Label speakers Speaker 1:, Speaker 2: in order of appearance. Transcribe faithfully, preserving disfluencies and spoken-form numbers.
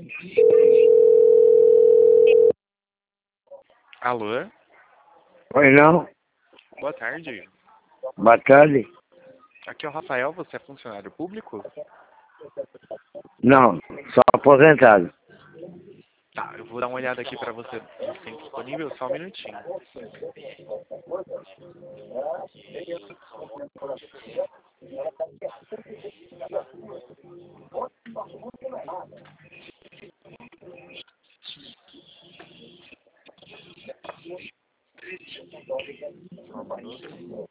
Speaker 1: Alô?
Speaker 2: Oi, não.
Speaker 1: Boa tarde.
Speaker 2: Boa tarde.
Speaker 1: Aqui é o Rafael, você é funcionário público?
Speaker 2: Não, sou aposentado.
Speaker 1: Tá, eu vou dar uma olhada aqui pra você no centro disponível, só um minutinho. Só um minuto.